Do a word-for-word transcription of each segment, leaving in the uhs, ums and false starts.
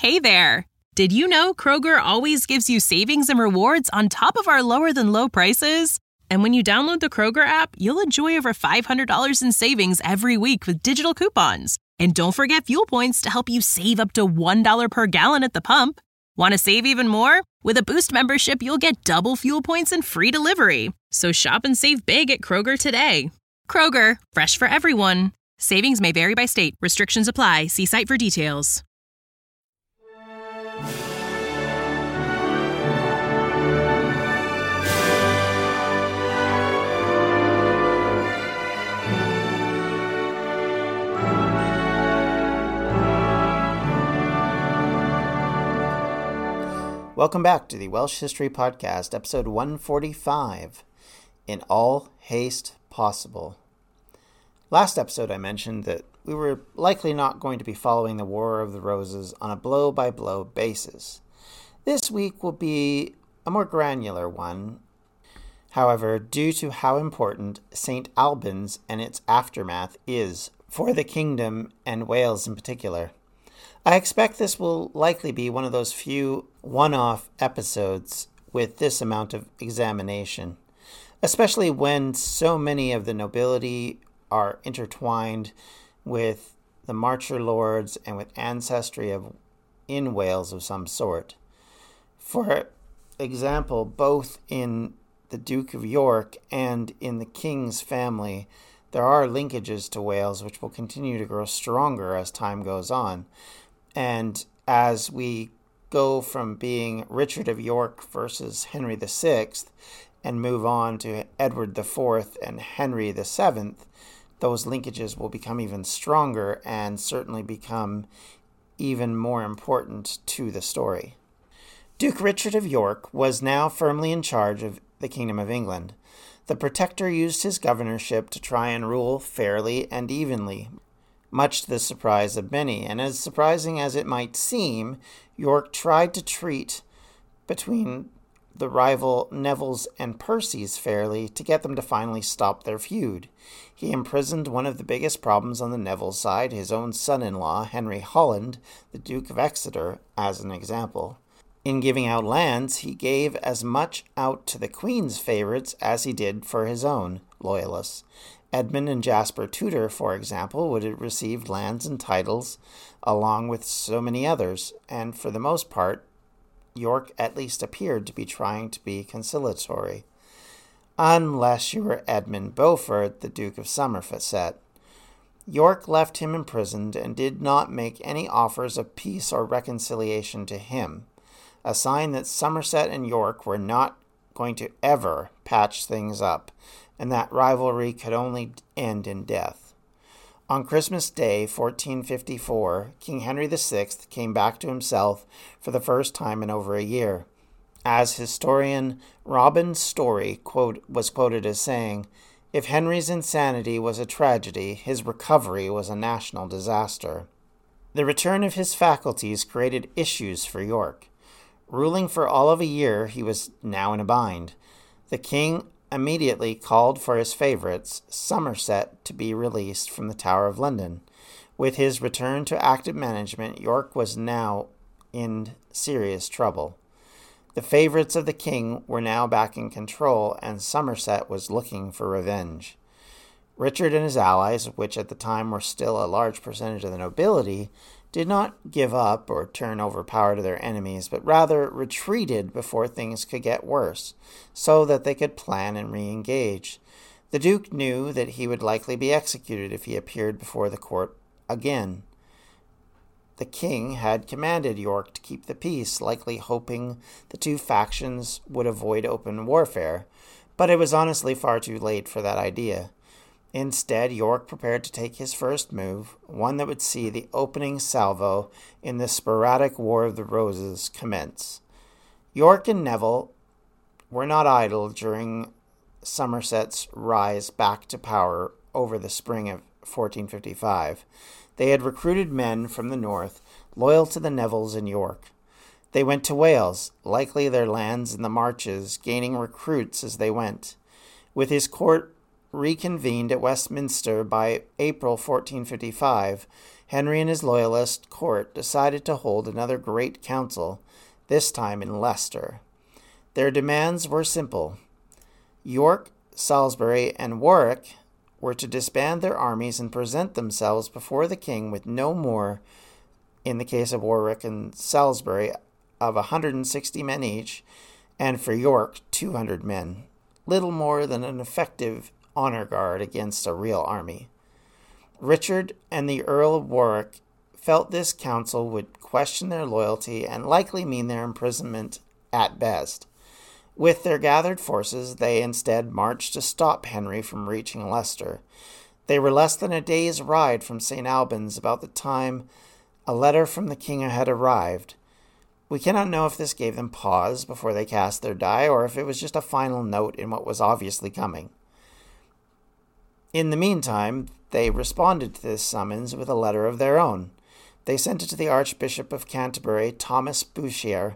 Hey there! Did you know Kroger always gives you savings and rewards on top of our lower-than-low prices? And when you download the Kroger app, you'll enjoy over five hundred dollars in savings every week with digital coupons. And don't forget fuel points to help you save up to one dollar per gallon at the pump. Want to save even more? With a Boost membership, you'll get double fuel points and free delivery. So shop and save big at Kroger today. Kroger, fresh for everyone. Savings may vary by state. Restrictions apply. See site for details. Welcome back to the Welsh History Podcast, episode one forty-five, In All Haste Possible. Last episode I mentioned that we were likely not going to be following the War of the Roses on a blow-by-blow basis. This week will be a more granular one. However, due to how important Saint Albans and its aftermath is for the kingdom and Wales in particular, I expect this will likely be one of those few one-off episodes with this amount of examination, especially when so many of the nobility are intertwined with the Marcher lords and with ancestry of in Wales of some sort. For example, both in the Duke of York and in the King's family, there are linkages to Wales which will continue to grow stronger as time goes on. And as we go from being Richard of York versus Henry the Sixth and move on to Edward the Fourth and Henry the Seventh, those linkages will become even stronger and certainly become even more important to the story. Duke Richard of York was now firmly in charge of the Kingdom of England. The Protector used his governorship to try and rule fairly and evenly, much to the surprise of many, and as surprising as it might seem, York tried to treat between the rival Nevilles and Percys fairly to get them to finally stop their feud. He imprisoned one of the biggest problems on the Neville side, his own son-in-law, Henry Holland, the Duke of Exeter, as an example. In giving out lands, he gave as much out to the Queen's favourites as he did for his own loyalists. Edmund and Jasper Tudor, for example, would have received lands and titles along with so many others, and for the most part, York at least appeared to be trying to be conciliatory. Unless you were Edmund Beaufort, the Duke of Somerset. York left him imprisoned and did not make any offers of peace or reconciliation to him, a sign that Somerset and York were not going to ever patch things up, and that rivalry could only end in death. On Christmas Day, fourteen fifty-four, King Henry the Sixth came back to himself for the first time in over a year. As historian Robin Story quote, was quoted as saying, "If Henry's insanity was a tragedy, his recovery was a national disaster." The return of his faculties created issues for York. Ruling for all of a year, he was now in a bind. The king immediately called for his favorites, Somerset, to be released from the Tower of London. With his return to active management, York was now in serious trouble. The favorites of the king were now back in control, and Somerset was looking for revenge. Richard and his allies, which at the time were still a large percentage of the nobility, did not give up or turn over power to their enemies, but rather retreated before things could get worse, so that they could plan and re-engage. The Duke knew that he would likely be executed if he appeared before the court again. The king had commanded York to keep the peace, likely hoping the two factions would avoid open warfare, but it was honestly far too late for that idea. Instead, York prepared to take his first move, one that would see the opening salvo in the sporadic War of the Roses commence. York and Neville were not idle during Somerset's rise back to power over the spring of fourteen fifty-five. They had recruited men from the north, loyal to the Nevilles in York. They went to Wales, likely their lands in the Marches, gaining recruits as they went. With his court reconvened at Westminster by April fourteen fifty-five, Henry and his loyalist court decided to hold another great council, this time in Leicester. Their demands were simple. York, Salisbury, and Warwick were to disband their armies and present themselves before the king with no more, in the case of Warwick and Salisbury, of one hundred sixty men each, and for York, two hundred men, little more than an effective honor guard against a real army. Richard and the Earl of Warwick felt this council would question their loyalty and likely mean their imprisonment at best. With their gathered forces, they instead marched to stop Henry from reaching Leicester. They were less than a day's ride from Saint Albans about the time a letter from the king had arrived. We cannot know if this gave them pause before they cast their die, or if it was just a final note in what was obviously coming. In the meantime, they responded to this summons with a letter of their own. They sent it to the Archbishop of Canterbury, Thomas Bourchier,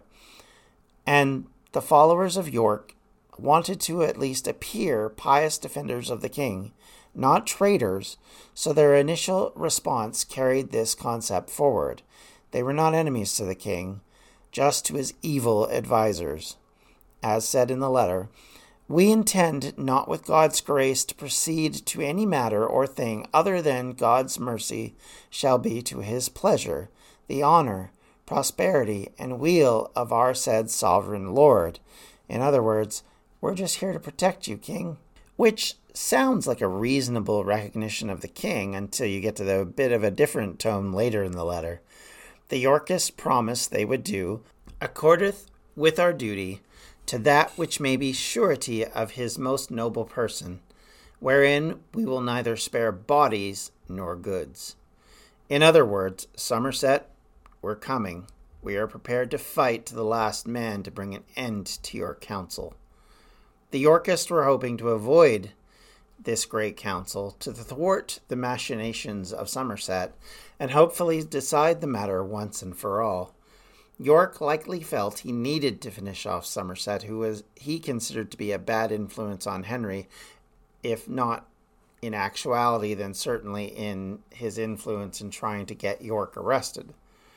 and the followers of York wanted to at least appear pious defenders of the king, not traitors, so their initial response carried this concept forward. They were not enemies to the king, just to his evil advisers. As said in the letter, "We intend not with God's grace to proceed to any matter or thing other than God's mercy shall be to his pleasure, the honor, prosperity, and weal of our said sovereign Lord." In other words, we're just here to protect you, king. Which sounds like a reasonable recognition of the king until you get to the bit of a different tone later in the letter. The Yorkists promised they would do, accordeth with our duty, to that which may be surety of his most noble person, wherein we will neither spare bodies nor goods. In other words, Somerset, we're coming. We are prepared to fight to the last man to bring an end to your council. The Yorkists were hoping to avoid this great council to thwart the machinations of Somerset and hopefully decide the matter once and for all. York likely felt he needed to finish off Somerset, who was he considered to be a bad influence on Henry, if not in actuality, then certainly in his influence in trying to get York arrested.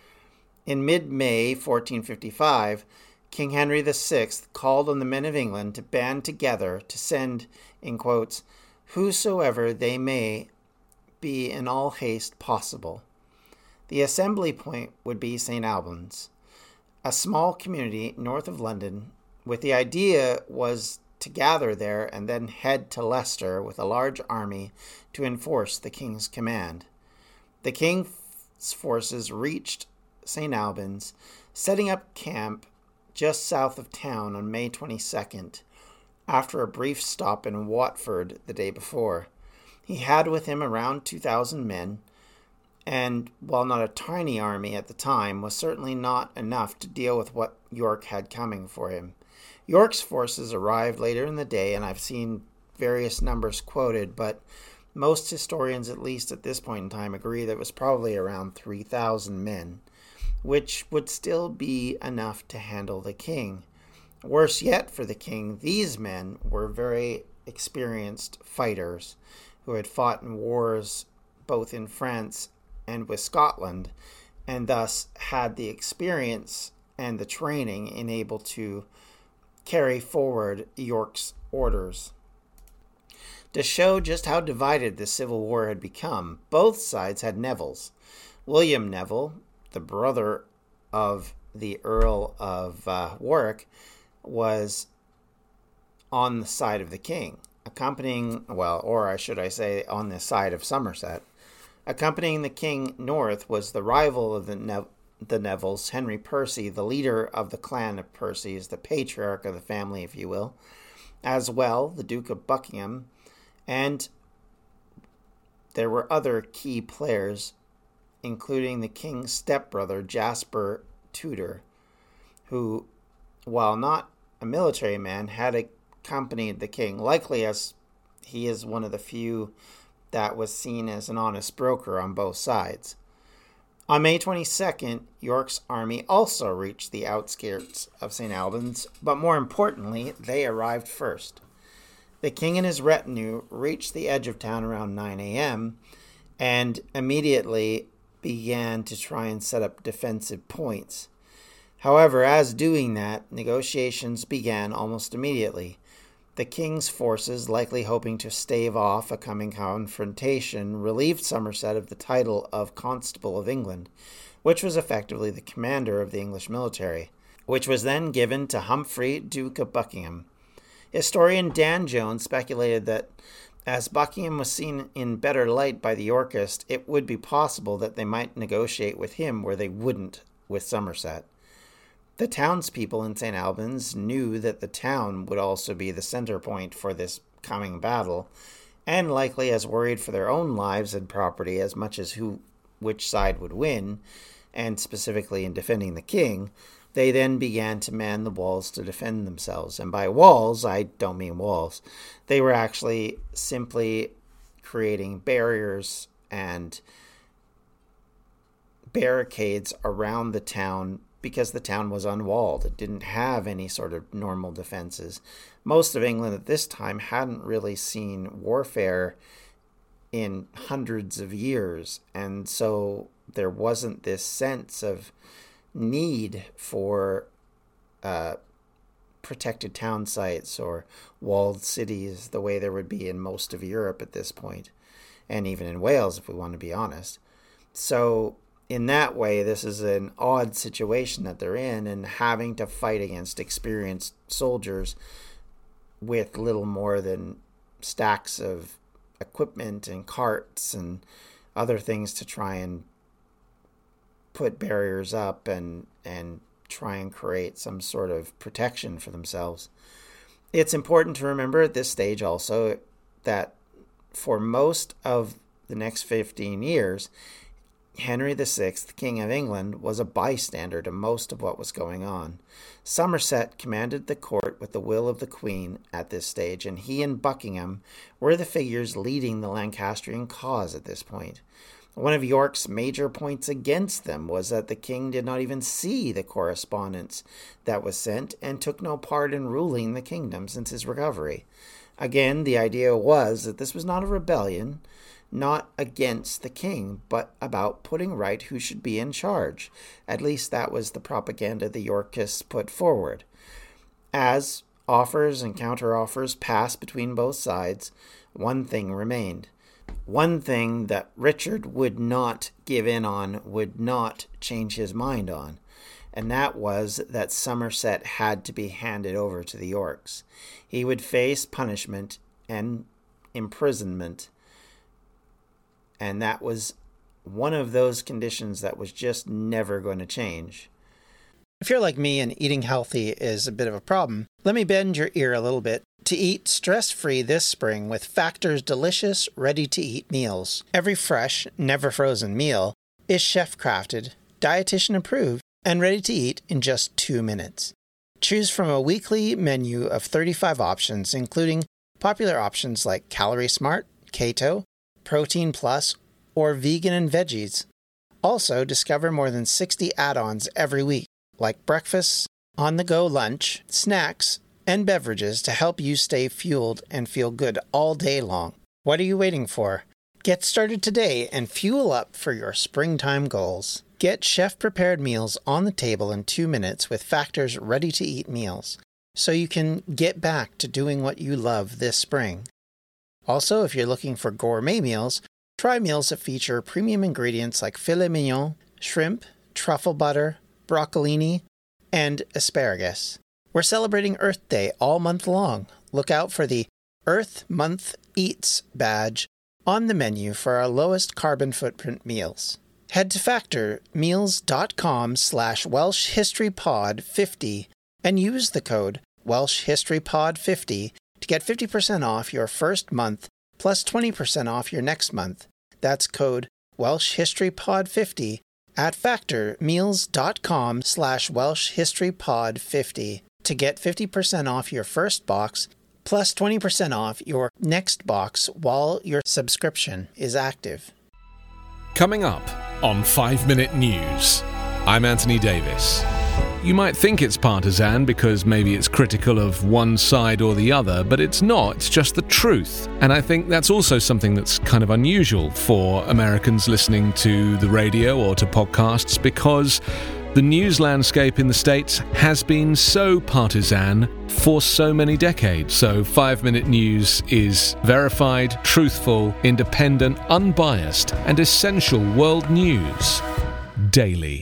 In mid-May fourteen fifty-five, King Henry the Sixth called on the men of England to band together to send, in quotes, whosoever they may be in all haste possible. The assembly point would be Saint Albans, a small community north of London, with the idea was to gather there and then head to Leicester with a large army to enforce the king's command. The king's forces reached Saint Albans, setting up camp just south of town on May twenty-second, after a brief stop in Watford the day before. He had with him around two thousand men, and while not a tiny army at the time, was certainly not enough to deal with what York had coming for him. York's forces arrived later in the day, and I've seen various numbers quoted, but most historians, at least at this point in time, agree that it was probably around three thousand men, which would still be enough to handle the king. Worse yet for the king, these men were very experienced fighters who had fought in wars both in France and with Scotland, and thus had the experience and the training in able to carry forward York's orders. To show just how divided the Civil War had become, both sides had Nevilles. William Neville, the brother of the Earl of uh, Warwick, was on the side of the king, accompanying, well, or I should I say, on the side of Somerset. Accompanying the king north was the rival of the, ne- the Nevilles, Henry Percy, the leader of the clan of Percys, the patriarch of the family, if you will, as well the Duke of Buckingham, and there were other key players, including the king's stepbrother, Jasper Tudor, who, while not a military man, had accompanied the king, likely as he is one of the few that was seen as an honest broker on both sides. On May twenty-second, York's army also reached the outskirts of Saint Albans, but more importantly, they arrived first. The king and his retinue reached the edge of town around nine a.m. and immediately began to try and set up defensive points. However, as doing that, negotiations began almost immediately. The king's forces, likely hoping to stave off a coming confrontation, relieved Somerset of the title of Constable of England, which was effectively the commander of the English military, which was then given to Humphrey, Duke of Buckingham. Historian Dan Jones speculated that as Buckingham was seen in better light by the Yorkists, it would be possible that they might negotiate with him where they wouldn't with Somerset. The townspeople in Saint Albans knew that the town would also be the center point for this coming battle, and likely as worried for their own lives and property as much as who which side would win, and specifically in defending the king, they then began to man the walls to defend themselves. And by walls, I don't mean walls. They were actually simply creating barriers and barricades around the town because the town was unwalled. It didn't have any sort of normal defenses. Most of England at this time hadn't really seen warfare in hundreds of years, and so there wasn't this sense of need for uh, protected town sites or walled cities the way there would be in most of Europe at this point, and even in Wales, if we want to be honest. So in that way, this is an odd situation that they're in, and having to fight against experienced soldiers with little more than stacks of equipment and carts and other things to try and put barriers up and and try and create some sort of protection for themselves. It's important to remember at this stage also that for most of the next fifteen years, Henry the Sixth, King of England, was a bystander to most of what was going on. Somerset commanded the court with the will of the Queen at this stage, and he and Buckingham were the figures leading the Lancastrian cause at this point. One of York's major points against them was that the king did not even see the correspondence that was sent and took no part in ruling the kingdom since his recovery. Again, the idea was that this was not a rebellion, not against the king, but about putting right who should be in charge. At least that was the propaganda the Yorkists put forward. As offers and counter-offers passed between both sides, one thing remained. One thing that Richard would not give in on, would not change his mind on, and that was that Somerset had to be handed over to the Yorks. He would face punishment and imprisonment, and that was one of those conditions that was just never going to change. If you're like me and eating healthy is a bit of a problem, let me bend your ear a little bit to eat stress-free this spring with Factor's delicious, ready-to-eat meals. Every fresh, never-frozen meal is chef-crafted, dietitian-approved, and ready to eat in just two minutes. Choose from a weekly menu of thirty-five options, including popular options like Calorie Smart, Keto, Protein Plus, or Vegan and Veggies. Also, discover more than sixty add-ons every week, like breakfasts, on-the-go lunch, snacks, and beverages to help you stay fueled and feel good all day long. What are you waiting for? Get started today and fuel up for your springtime goals. Get chef-prepared meals on the table in two minutes with Factor's ready-to-eat meals, so you can get back to doing what you love this spring. Also, if you're looking for gourmet meals, try meals that feature premium ingredients like filet mignon, shrimp, truffle butter, broccolini, and asparagus. We're celebrating Earth Day all month long. Look out for the Earth Month Eats badge on the menu for our lowest carbon footprint meals. Head to factormeals.com slash Welsh History Pod fifty and use the code Welsh History Pod fifty to get fifty percent off your first month plus twenty percent off your next month. That's code Welsh History Pod fifty at factormeals.com slash Welsh History Pod fifty to get fifty percent off your first box plus twenty percent off your next box while your subscription is active. Coming up on five minute News, I'm Anthony Davis. You might think it's partisan because maybe it's critical of one side or the other, but it's not. It's just the truth. And I think that's also something that's kind of unusual for Americans listening to the radio or to podcasts, because the news landscape in the States has been so partisan for so many decades. So Five Minute News is verified, truthful, independent, unbiased, and essential world news daily.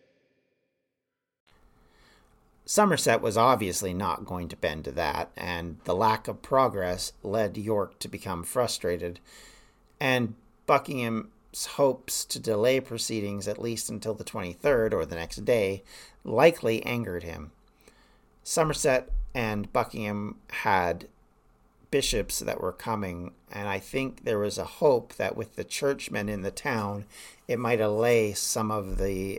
Somerset was obviously not going to bend to that, and the lack of progress led York to become frustrated, and Buckingham's hopes to delay proceedings at least until the twenty-third, or the next day, likely angered him. Somerset and Buckingham had bishops that were coming, and I think there was a hope that with the churchmen in the town, it might allay some of the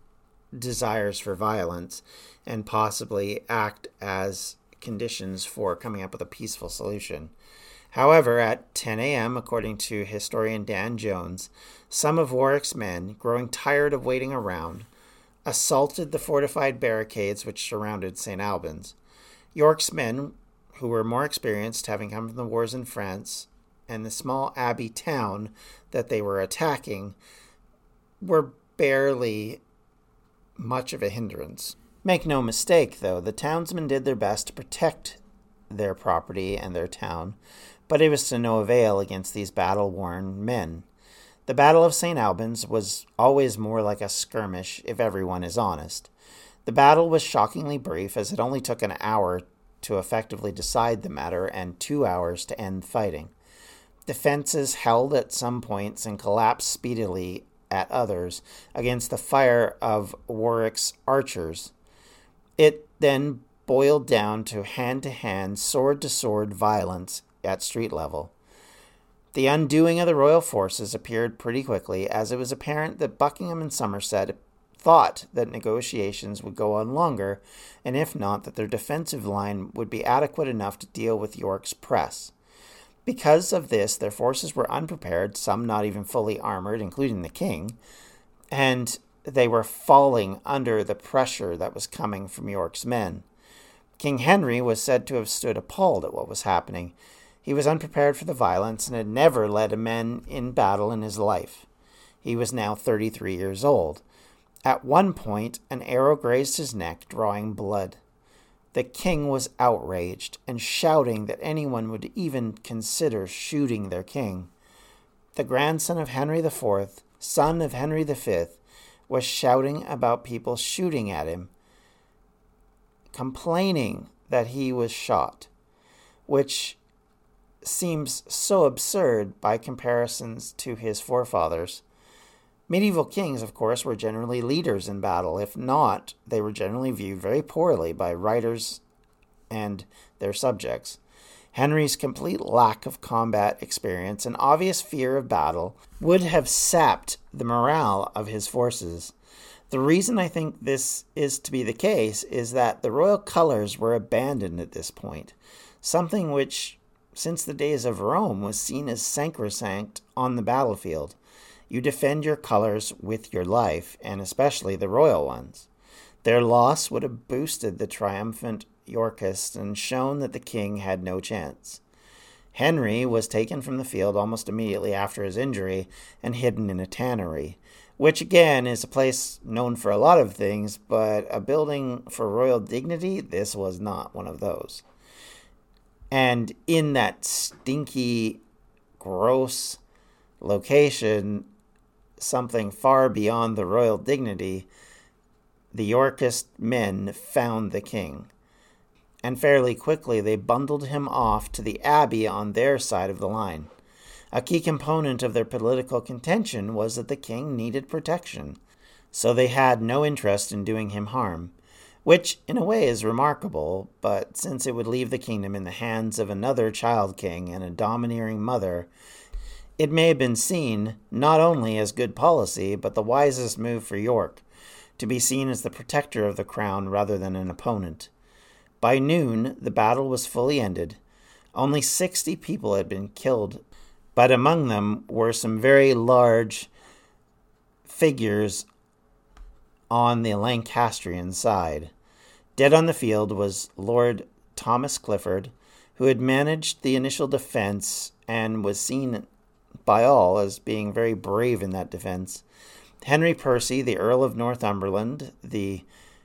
desires for violence and possibly act as conditions for coming up with a peaceful solution. However, at ten a.m., according to historian Dan Jones, some of Warwick's men, growing tired of waiting around, assaulted the fortified barricades which surrounded Saint Albans. York's men, who were more experienced, having come from the wars in France, and the small abbey town that they were attacking, were barely much of a hindrance. Make no mistake, though, the townsmen did their best to protect their property and their town, but it was to no avail against these battle-worn men. The Battle of Saint Albans was always more like a skirmish, if everyone is honest. The battle was shockingly brief, as it only took an hour to effectively decide the matter and two hours to end fighting. Defenses held at some points and collapsed speedily at others against the fire of Warwick's archers. It then boiled down to hand-to-hand, sword-to-sword violence at street level. The undoing of the royal forces appeared pretty quickly, as it was apparent that Buckingham and Somerset thought that negotiations would go on longer, and if not, that their defensive line would be adequate enough to deal with York's press. Because of this, their forces were unprepared, some not even fully armored, including the king, and they were falling under the pressure that was coming from York's men. King Henry was said to have stood appalled at what was happening. He was unprepared for the violence and had never led a man in battle in his life. He was now thirty-three years old. At one point, an arrow grazed his neck, drawing blood. The king was outraged and shouting that anyone would even consider shooting their king. The grandson of Henry the Fourth, son of Henry the Fifth, was shouting about people shooting at him, complaining that he was shot, which seems so absurd by comparisons to his forefathers. Medieval kings, of course, were generally leaders in battle. If not, they were generally viewed very poorly by writers and their subjects. Henry's complete lack of combat experience and obvious fear of battle would have sapped the morale of his forces. The reason I think this is to be the case is that the royal colors were abandoned at this point, something which, since the days of Rome, was seen as sacrosanct on the battlefield. You defend your colors with your life, and especially the royal ones. Their loss would have boosted the triumphant Yorkists and shown that the king had no chance. Henry was taken from the field almost immediately after his injury and hidden in a tannery, which again is a place known for a lot of things, but a building for royal dignity, this was not one of those. And in that stinky, gross location, something far beyond the royal dignity, the Yorkist men found the king. And fairly quickly they bundled him off to the abbey on their side of the line. A key component of their political contention was that the king needed protection, so they had no interest in doing him harm, which in a way is remarkable, but since it would leave the kingdom in the hands of another child king and a domineering mother, it may have been seen not only as good policy, but the wisest move for York, to be seen as the protector of the crown rather than an opponent. By noon, the battle was fully ended. Only sixty people had been killed, but among them were some very large figures on the Lancastrian side. Dead on the field was Lord Thomas Clifford, who had managed the initial defense and was seen by all as being very brave in that defense. Henry Percy, the Earl of Northumberland, the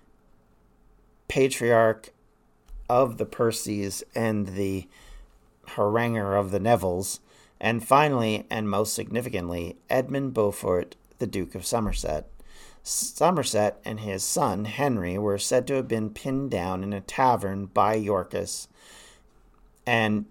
patriarch of the Percys and the haranguer of the Nevilles, and finally, and most significantly, Edmund Beaufort, the Duke of Somerset. Somerset and his son, Henry, were said to have been pinned down in a tavern by Yorkists, and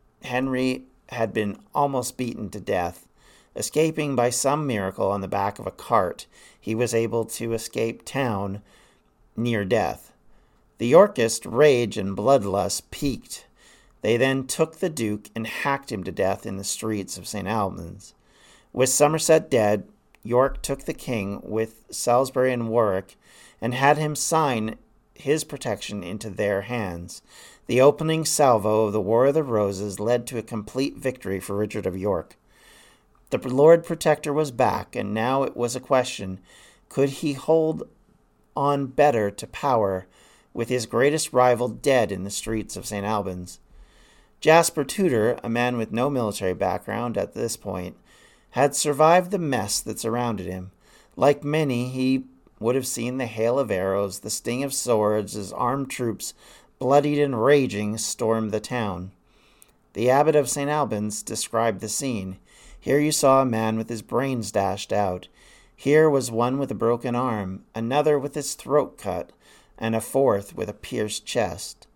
Henry had been almost beaten to death. Escaping by some miracle on the back of a cart, he was able to escape town near death. The Yorkist rage and bloodlust peaked. They then took the Duke and hacked him to death in the streets of Saint Albans. With Somerset dead, York took the king with Salisbury and Warwick and had him sign his protection into their hands. The opening salvo of the War of the Roses led to a complete victory for Richard of York. The Lord Protector was back, and now it was a question, could he hold on better to power with his greatest rival dead in the streets of Saint Albans? Jasper Tudor, a man with no military background at this point, had survived the mess that surrounded him. Like many, he would have seen the hail of arrows, the sting of swords, as armed troops, bloodied and raging, stormed the town. The abbot of Saint Albans described the scene. Here you saw a man with his brains dashed out. Here was one with a broken arm, another with his throat cut, and a fourth with a pierced chest.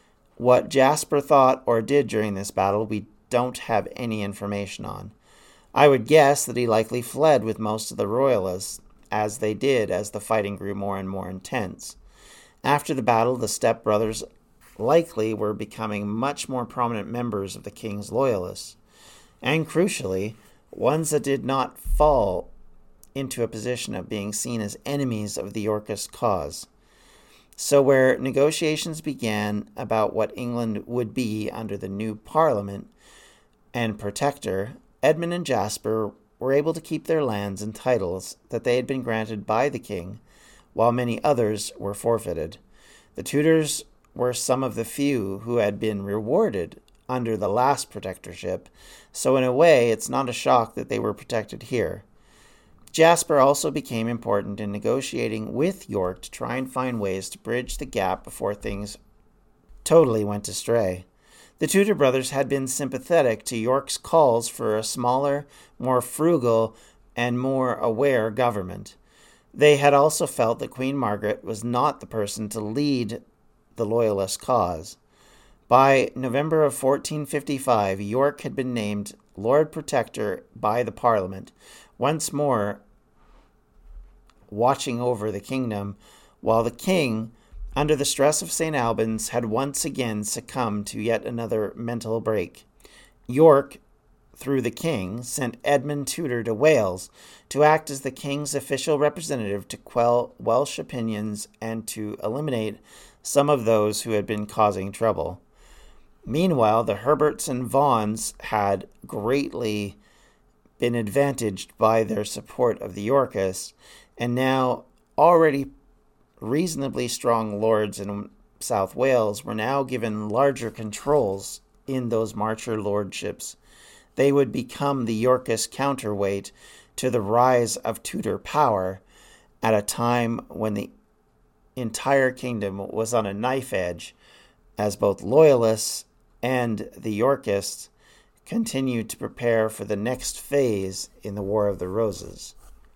What Jasper thought or did during this battle we don't have any information on. I would guess that he likely fled with most of the royalists, as they did as the fighting grew more and more intense. After the battle, the stepbrothers likely were becoming much more prominent members of the king's loyalists, and crucially, ones that did not fall into a position of being seen as enemies of the Yorkist cause. So where negotiations began about what England would be under the new Parliament and Protector, Edmund and Jasper were able to keep their lands and titles that they had been granted by the king, while many others were forfeited. The Tudors were some of the few who had been rewarded under the last protectorship, so in a way it's not a shock that they were protected here. Jasper also became important in negotiating with York to try and find ways to bridge the gap before things totally went astray. The Tudor brothers had been sympathetic to York's calls for a smaller, more frugal, and more aware government. They had also felt that Queen Margaret was not the person to lead the Loyalist cause. By November of fourteen fifty-five, York had been named Lord Protector by the Parliament, once more watching over the kingdom, while the king, under the stress of Saint Albans, had once again succumbed to yet another mental break. York, through the king, sent Edmund Tudor to Wales to act as the king's official representative to quell Welsh opinions and to eliminate some of those who had been causing trouble. Meanwhile, the Herberts and Vaughans had greatly been advantaged by their support of the Yorkists, and now already reasonably strong lords in South Wales were now given larger controls in those Marcher lordships. They would become the Yorkist counterweight to the rise of Tudor power at a time when the entire kingdom was on a knife edge, as both loyalists and the Yorkists continued to prepare for the next phase in the War of the Roses.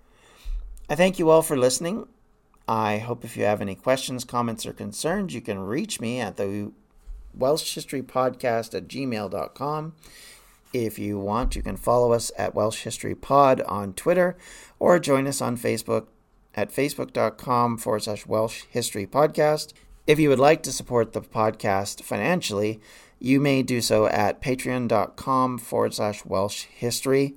I thank you all for listening. I hope if you have any questions, comments, or concerns, you can reach me at the Welsh History Podcast at gmail dot com. If you want, you can follow us at Welsh History Pod on Twitter, or join us on Facebook at facebook.com forward slash Welsh History Podcast. If you would like to support the podcast financially, you may do so at patreon.com forward slash Welsh History.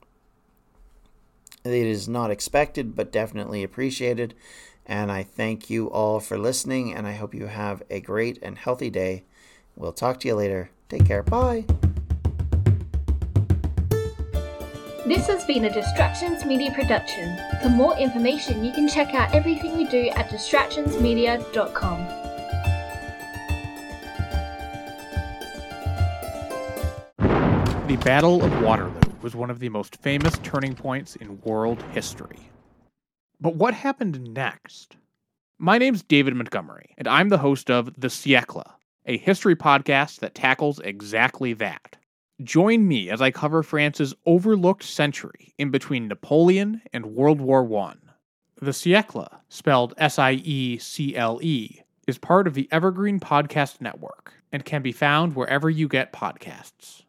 It is not expected, but definitely appreciated. And I thank you all for listening, and I hope you have a great and healthy day. We'll talk to you later. Take care. Bye. This has been a Distractions Media production. For more information, you can check out everything we do at distractions media dot com. The Battle of Waterloo was one of the most famous turning points in world history. But what happened next? My name's David Montgomery, and I'm the host of The Siècle, a history podcast that tackles exactly that. Join me as I cover France's overlooked century in between Napoleon and World War One. The Siècle, spelled S I E C L E, is part of the Evergreen Podcast Network and can be found wherever you get podcasts.